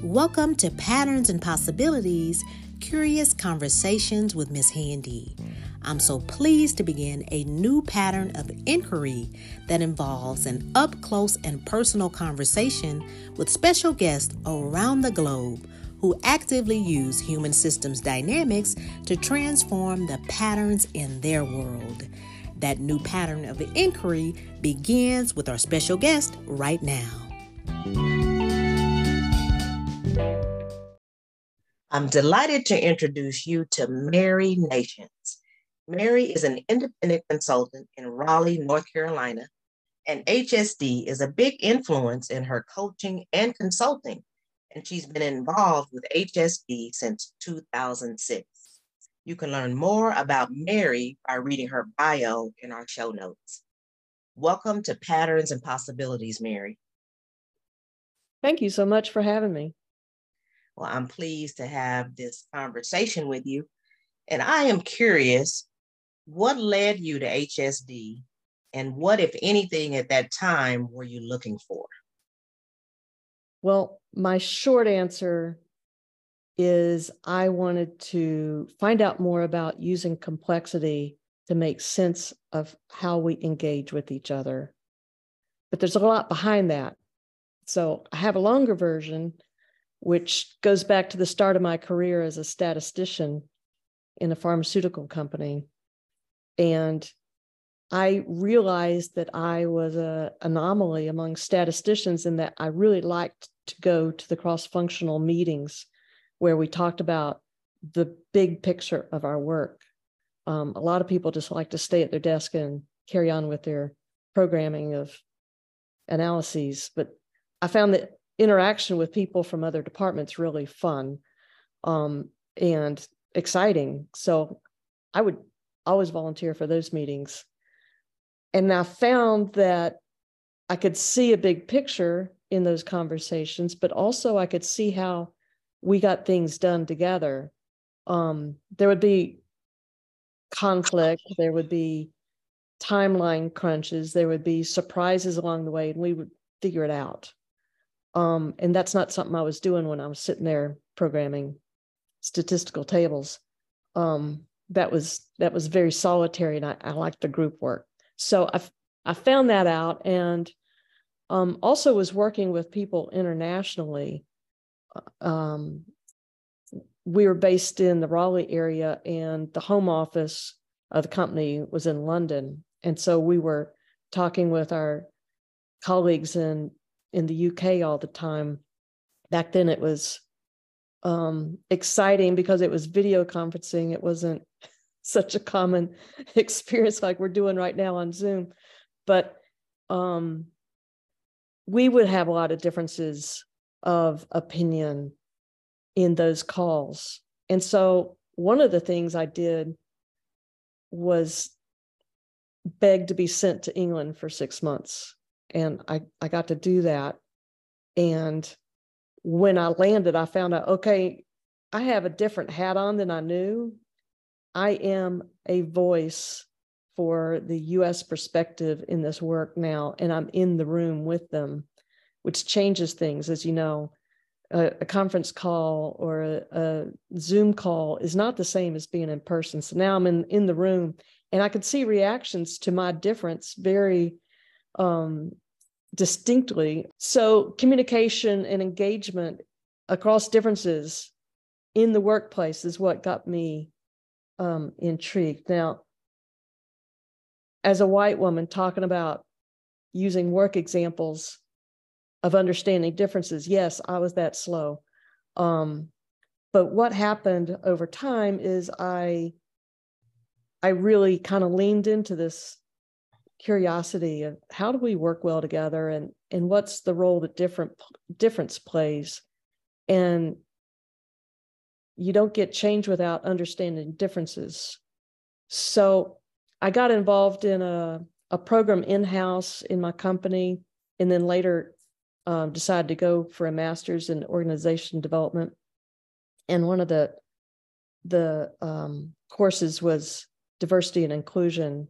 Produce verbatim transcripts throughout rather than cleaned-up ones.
Welcome to Patterns and Possibilities, Curious Conversations with Miss Handy. I'm so pleased to begin a new pattern of inquiry that involves an up-close and personal conversation with special guests around the globe who actively use human systems dynamics to transform the patterns in their world. That new pattern of inquiry begins with our special guest right now. I'm delighted to introduce you to Mary Nations. Mary is an independent consultant in Raleigh, North Carolina, and H S D is a big influence in her coaching and consulting, and she's been involved with H S D since two thousand six. You can learn more about Mary by reading her bio in our show notes. Welcome to Patterns and Possibilities, Mary. Thank you so much for having me. Well, I'm pleased to have this conversation with you. And I am curious, what led you to H S D and what, if anything, at that time were you looking for? Well, my short answer is I wanted to find out more about using complexity to make sense of how we engage with each other. But there's a lot behind that. So I have a longer version, which goes back to the start of my career as a statistician in a pharmaceutical company. And I realized that I was an anomaly among statisticians in that I really liked to go to the cross-functional meetings where we talked about the big picture of our work. Um, a lot of people just like to stay at their desk and carry on with their programming of analyses. But I found that interaction with people from other departments really fun um, and exciting. So I would always volunteer for those meetings. And I found that I could see a big picture in those conversations, but also I could see how we got things done together. Um, there would be conflict, there would be timeline crunches, there would be surprises along the way, and we would figure it out. Um, and that's not something I was doing when I was sitting there programming statistical tables. Um, that was that was very solitary, and I, I liked the group work. So I I found that out, and um, also was working with people internationally. Um, we were based in the Raleigh area, and the home office of the company was in London, and so we were talking with our colleagues in in the U K all the time. Back then it was um, exciting because it was video conferencing. It wasn't such a common experience like we're doing right now on Zoom. But um, we would have a lot of differences of opinion in those calls. And so one of the things I did was beg to be sent to England for six months. And I, I got to do that. And when I landed, I found out, okay, I have a different hat on than I knew. I am a voice for the U S perspective in this work now, and I'm in the room with them, which changes things. As you know, a, a conference call or a, a Zoom call is not the same as being in person. So now I'm in, in the room, and I could see reactions to my difference very um, distinctly. So communication and engagement across differences in the workplace is what got me um, intrigued. Now, as a white woman talking about using work examples of understanding differences, yes, I was that slow. Um, but what happened over time is I, I really kind of leaned into this curiosity of how do we work well together, and and what's the role that different difference plays. And you don't get change without understanding differences. So I got involved in a, a program in-house in my company, and then later um, decided to go for a master's in organization development. And one of the the um, courses was diversity and inclusion.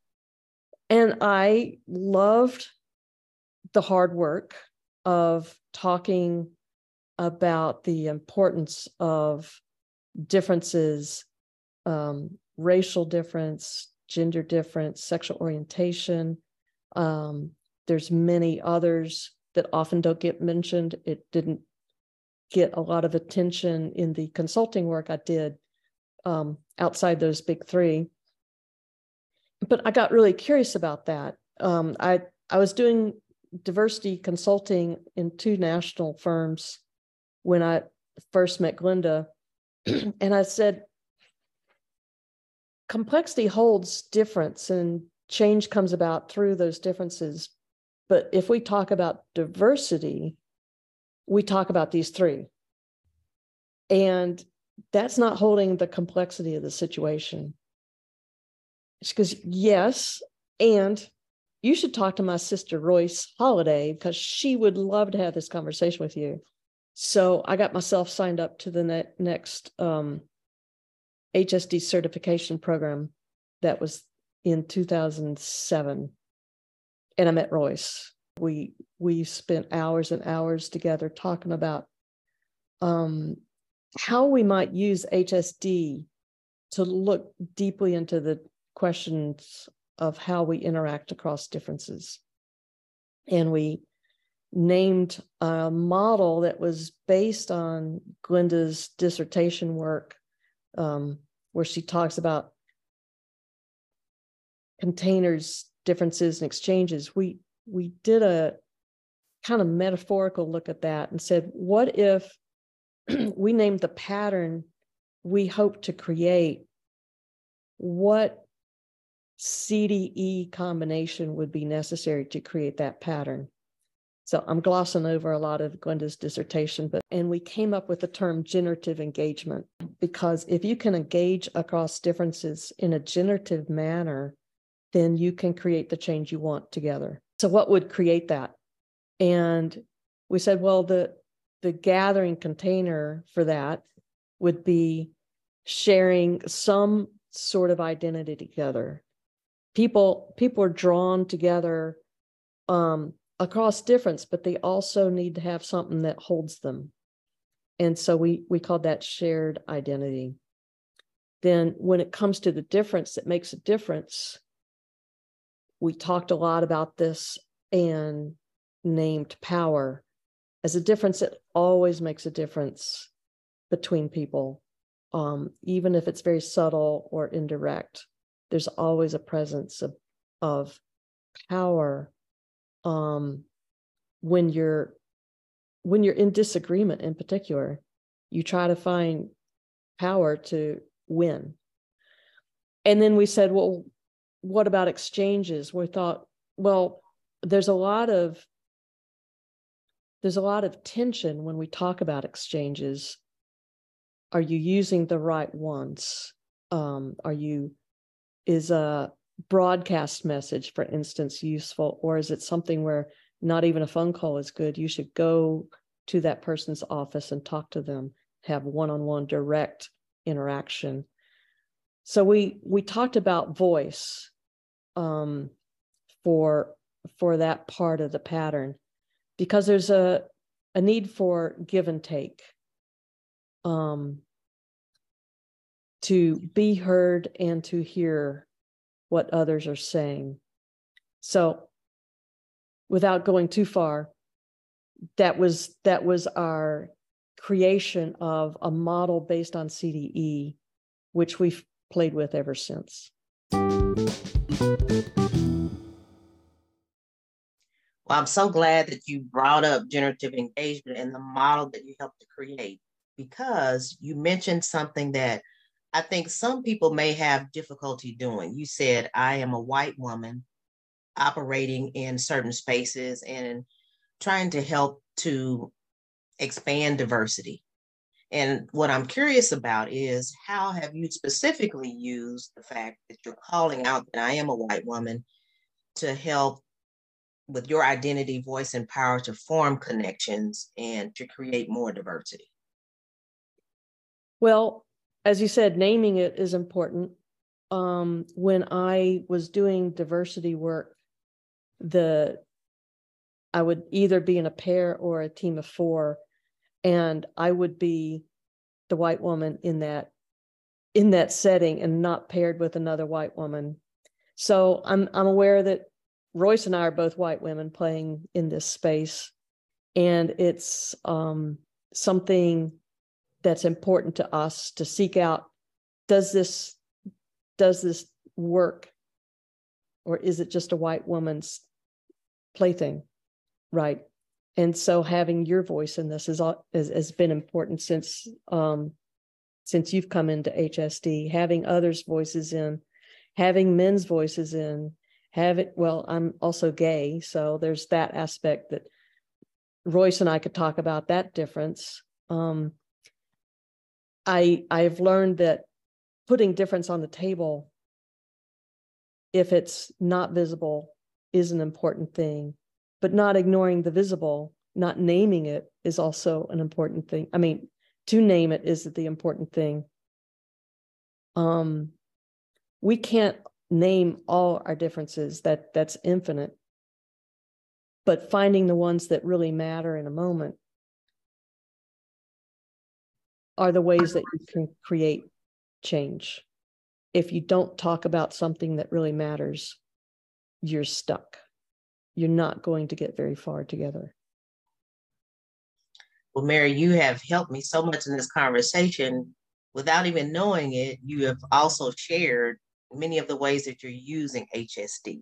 And I loved the hard work of talking about the importance of differences, um, racial difference, gender difference, sexual orientation. Um, there's many others that often don't get mentioned. It didn't get a lot of attention in the consulting work I did um, outside those big three. But I got really curious about that. Um, I, I was doing diversity consulting in two national firms when I first met Glenda. And I said, complexity holds difference and change comes about through those differences. But if we talk about diversity, we talk about these three. And that's not holding the complexity of the situation. She goes, yes, and you should talk to my sister Royce Holiday because she would love to have this conversation with you. So I got myself signed up to the ne- next um, H S D certification program that was in two thousand seven. And I met Royce. We we spent hours and hours together talking about um, how we might use H S D to look deeply into the questions of how we interact across differences. And we named a model that was based on Glenda's dissertation work, um, where she talks about containers, differences, and exchanges. We we did a kind of metaphorical look at that and said, what if we named the pattern we hope to create? What C D E combination would be necessary to create that pattern? So I'm glossing over a lot of Glenda's dissertation, but and we came up with the term generative engagement, because if you can engage across differences in a generative manner, then you can create the change you want together. So what would create that? And we said, well, the the gathering container for that would be sharing some sort of identity together. People, people are drawn together um, across difference, but they also need to have something that holds them. And so we we called that shared identity. Then when it comes to the difference that makes a difference, we talked a lot about this and named power as a difference that always makes a difference between people. Um, even if it's very subtle or indirect, there's always a presence of, of power um, when you're when you're in disagreement. In particular, you try to find power to win. And then we said, well, what about exchanges? We thought, well, there's a lot of there's a lot of tension when we talk about exchanges. Are you using the right ones? Um, are you, is a broadcast message, for instance, useful? Or is it something where not even a phone call is good? You should go to that person's office and talk to them, have one-on-one direct interaction. So we we talked about voice um, for, for that part of the pattern, because there's a, a need for give and take. Um, to be heard and to hear what others are saying. So without going too far, that was that was our creation of a model based on C D E, which we've played with ever since. Well, I'm so glad that you brought up generative engagement and the model that you helped to create, because you mentioned something that I think some people may have difficulty doing. You said, I am a white woman operating in certain spaces and trying to help to expand diversity. And what I'm curious about is, how have you specifically used the fact that you're calling out that I am a white woman to help with your identity, voice, and power to form connections and to create more diversity? Well, as you said, naming it is important. Um, when I was doing diversity work, the I would either be in a pair or a team of four, And I would be the white woman in that in that setting and not paired with another white woman. So I'm I'm aware that Royce and I are both white women playing in this space, and it's um, something that's important to us to seek out. Does this does this work, or is it just a white woman's plaything, right? And so having your voice in this is, is has been important since um, since you've come into H S D. Having others' voices in, having men's voices in, have it. Well, I'm also gay, so there's that aspect that Royce and I could talk about that difference. Um, I I've learned that putting difference on the table, if it's not visible, is an important thing, but not ignoring the visible, not naming it is also an important thing. I mean, to name it is the important thing. Um, we can't name all our differences. That that's infinite. But finding the ones that really matter in a moment are the ways that you can create change. If you don't talk about something that really matters, you're stuck. You're not going to get very far together. Well, Mary, you have helped me so much in this conversation. Without even knowing it, you have also shared many of the ways that you're using H S D.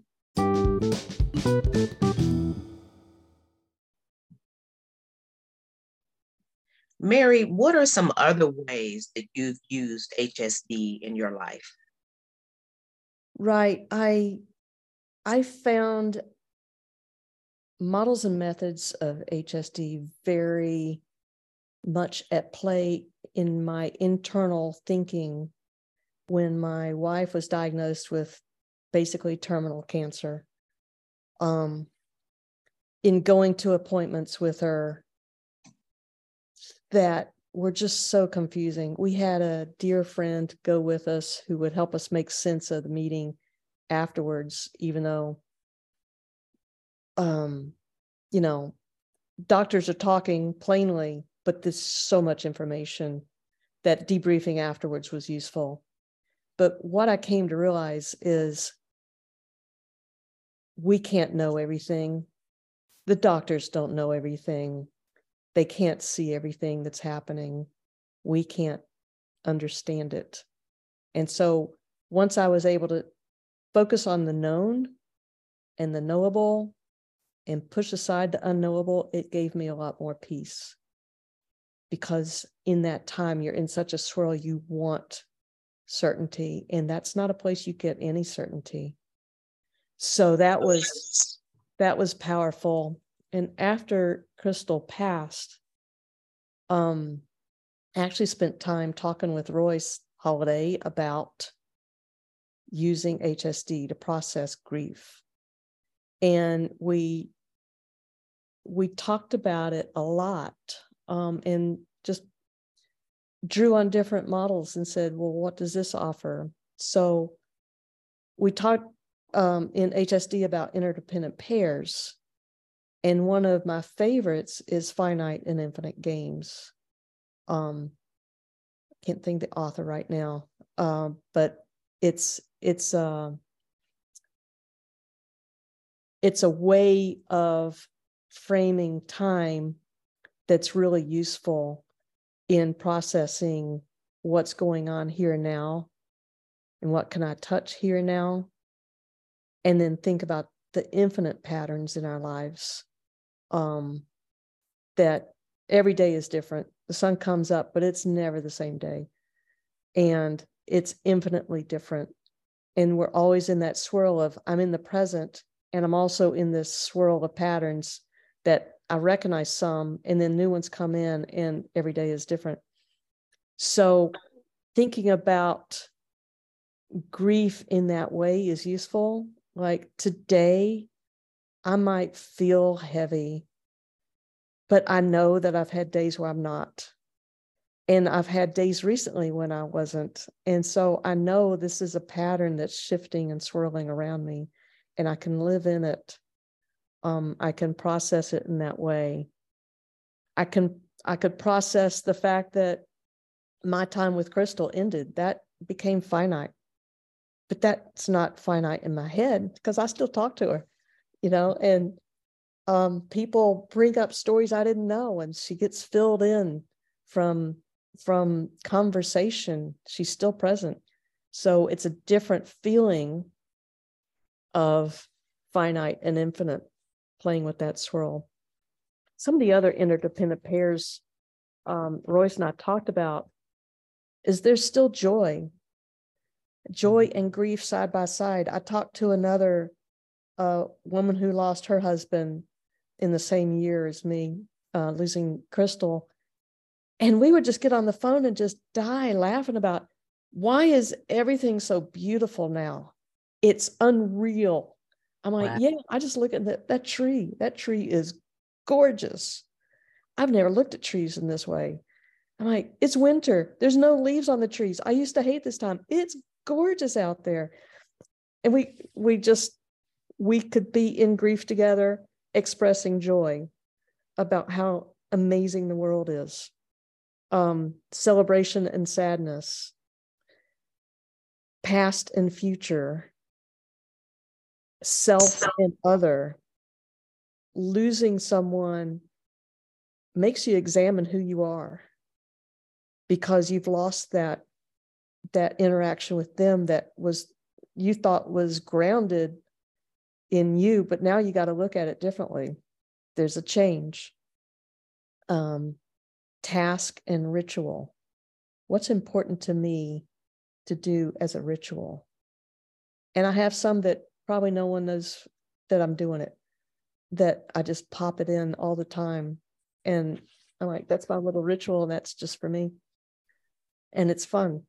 Mary, what are some other ways that you've used H S D in your life? Right. I I found models and methods of H S D very much at play in my internal thinking when my wife was diagnosed with basically terminal cancer. Um, in going to appointments with her that were just so confusing. We had a dear friend go with us who would help us make sense of the meeting afterwards, even though, um, you know, doctors are talking plainly, but there's so much information that debriefing afterwards was useful. But what I came to realize is we can't know everything. The doctors don't know everything. They can't see everything that's happening. We can't understand it. And so once I was able to focus on the known and the knowable and push aside the unknowable, it gave me a lot more peace. Because in that time, you're in such a swirl, you want certainty, and that's not a place you get any certainty. So that was that was powerful. And after Crystal passed, um, I actually spent time talking with Royce Holiday about using H S D to process grief. And we we talked about it a lot, um, and just drew on different models and said, well, what does this offer? So we talked um, in H S D about interdependent pairs. And one of my favorites is finite and infinite games. Um, I can't think the author right now, uh, but it's it's uh, it's a way of framing time that's really useful in processing what's going on here and now, and what can I touch here and now, and then think about the infinite patterns in our lives. Um, that every day is different. The sun comes up, but it's never the same day. And it's infinitely different. And we're always in that swirl of, I'm in the present, and I'm also in this swirl of patterns that I recognize some, and then new ones come in, and every day is different. So thinking about grief in that way is useful. Like today, I might feel heavy, but I know that I've had days where I'm not. And I've had days recently when I wasn't. And so I know this is a pattern that's shifting and swirling around me, and I can live in it. Um, I can process it in that way. I can I could process the fact that my time with Crystal ended. That became finite. But that's not finite in my head because I still talk to her, you know, and um, people bring up stories I didn't know, and she gets filled in from, from conversation. She's still present. So it's a different feeling of finite and infinite playing with that swirl. Some of the other interdependent pairs um, Royce and I talked about is there's still joy. Joy and grief side by side. I talked to another uh, woman who lost her husband in the same year as me, uh, losing Crystal. And we would just get on the phone and just die laughing about, why is everything so beautiful now? It's unreal. I'm like, Wow. yeah, I just look at that, that tree. That tree is gorgeous. I've never looked at trees in this way. I'm like, it's winter. There's no leaves on the trees. I used to hate this time. It's gorgeous out there. And we we just, we could be in grief together, expressing joy about how amazing the world is. Um, celebration and sadness, past and future, self and other. Losing someone makes you examine who you are because you've lost that that interaction with them that was, you thought was grounded in you, but now you got to look at it differently. There's a change. Um, task and ritual. What's important to me to do as a ritual? And I have some that probably no one knows that I'm doing it, that I just pop it in all the time. And I'm like, that's my little ritual, and that's just for me. And it's fun.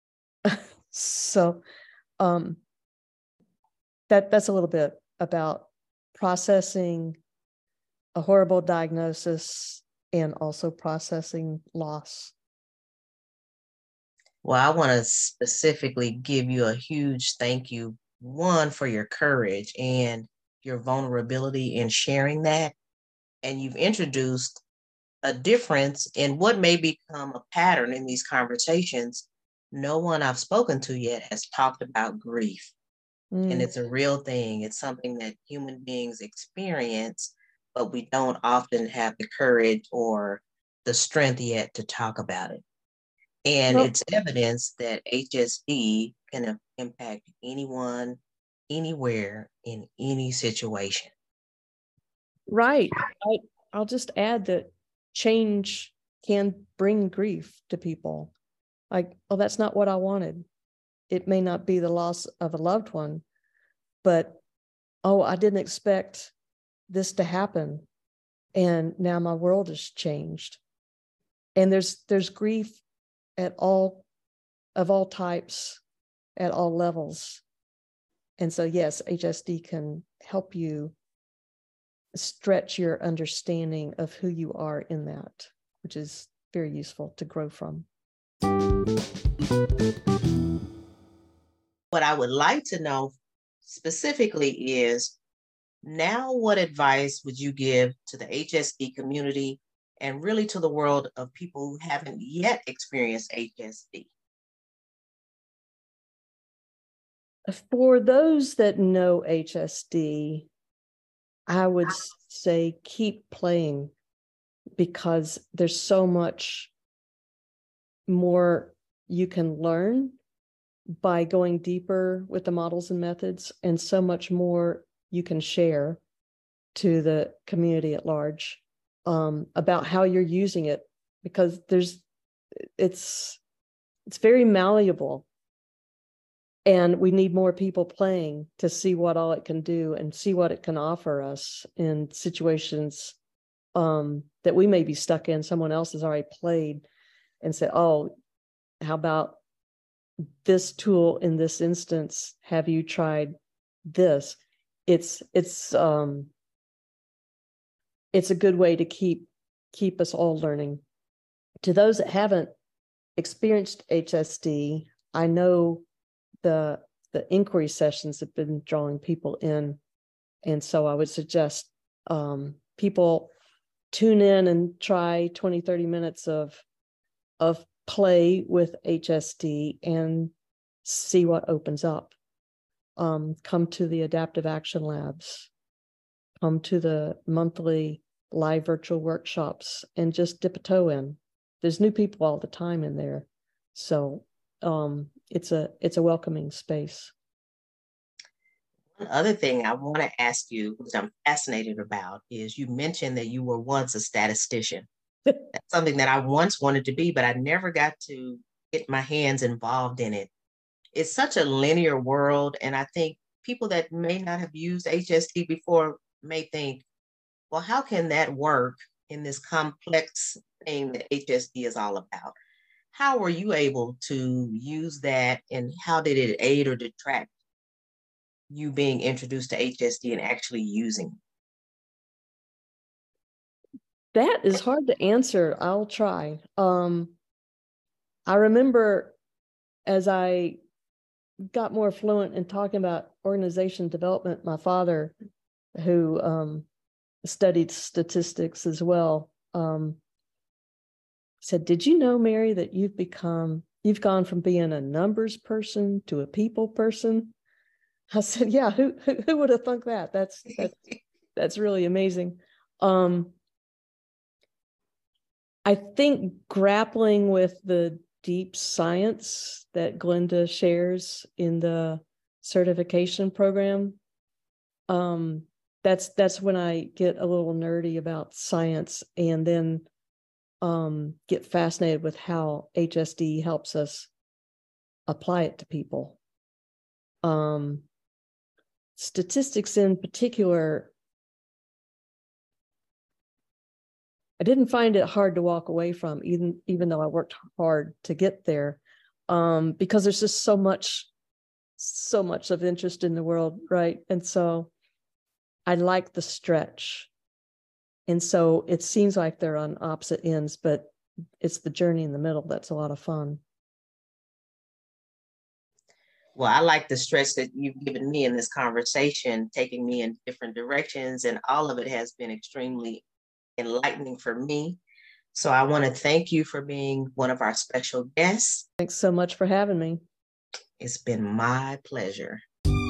So um, that that's a little bit about processing a horrible diagnosis and also processing loss. Well, I want to specifically give you a huge thank you, one, for your courage and your vulnerability in sharing that. And you've introduced a difference in what may become a pattern in these conversations. No one I've spoken to yet has talked about grief. Mm. And it's a real thing. It's something that human beings experience, but we don't often have the courage or the strength yet to talk about it. And well, it's evidence that H S D can impact anyone, anywhere, in any situation. Right. I, I'll just add that change can bring grief to people. Like, oh, that's not what I wanted. It may not be the loss of a loved one, but, oh, I didn't expect this to happen. And now my world has changed. And there's there's grief at all, of all types, at all levels. And so, yes, H S D can help you stretch your understanding of who you are in that, which is very useful to grow from. What I would like to know specifically is, now what advice would you give to the H S D community and really to the world of people who haven't yet experienced H S D? For those that know H S D, I would say keep playing, because there's so much more you can learn by going deeper with the models and methods, and so much more you can share to the community at large um, about how you're using it, because there's it's it's very malleable, and we need more people playing to see what all it can do and see what it can offer us in situations um, that we may be stuck in. Someone else has already played and said, oh, how about this tool in this instance? Have you tried this? It's it's um, it's a good way to keep keep us all learning. To those that haven't experienced H S D, I know the the inquiry sessions have been drawing people in, and so I would suggest um, people tune in and try twenty, thirty minutes of, of play with H S D and see what opens up. Um, come to the Adaptive Action Labs, come to the monthly live virtual workshops and just dip a toe in. There's new people all the time in there. So um, it's a it's a welcoming space. One other thing I want to ask you, which I'm fascinated about, is you mentioned that you were once a statistician. That's something that I once wanted to be, but I never got to get my hands involved in it. It's such a linear world, and I think people that may not have used H S D before may think, well, how can that work in this complex thing that H S D is all about? How were you able to use that, and how did it aid or detract you being introduced to H S D and actually using it? That is hard to answer. I'll try. Um, I remember as I got more fluent in talking about organization development, my father, who um, studied statistics as well, um, said, "Did you know, Mary, that you've become, you've gone from being a numbers person to a people person?" I said, "Yeah, who who, who would have thunk that? That's that's that's really amazing." Um, I think grappling with the deep science that Glenda shares in the certification program, um, that's that's when I get a little nerdy about science, and then um, get fascinated with how H S D helps us apply it to people. Um, statistics in particular, I didn't find it hard to walk away from, even, even though I worked hard to get there, um, because there's just so much, so much of interest in the world, right? And so I like the stretch. And so it seems like they're on opposite ends, but it's the journey in the middle that's a lot of fun. Well, I like the stretch that you've given me in this conversation, taking me in different directions, and all of it has been extremely enlightening for me. So I want to thank you for being one of our special guests. Thanks so much for having me. It's been my pleasure.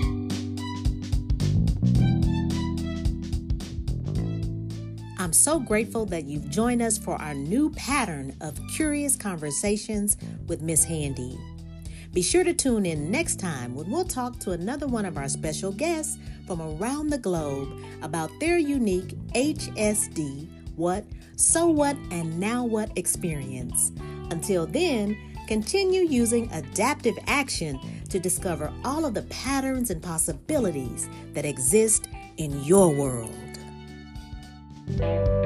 I'm so grateful that you've joined us for our new pattern of curious conversations with Miss Handy. Be sure to tune in next time when we'll talk to another one of our special guests from around the globe about their unique H S D, what, so what, and now what experience. Until then, continue using adaptive action to discover all of the patterns and possibilities that exist in your world.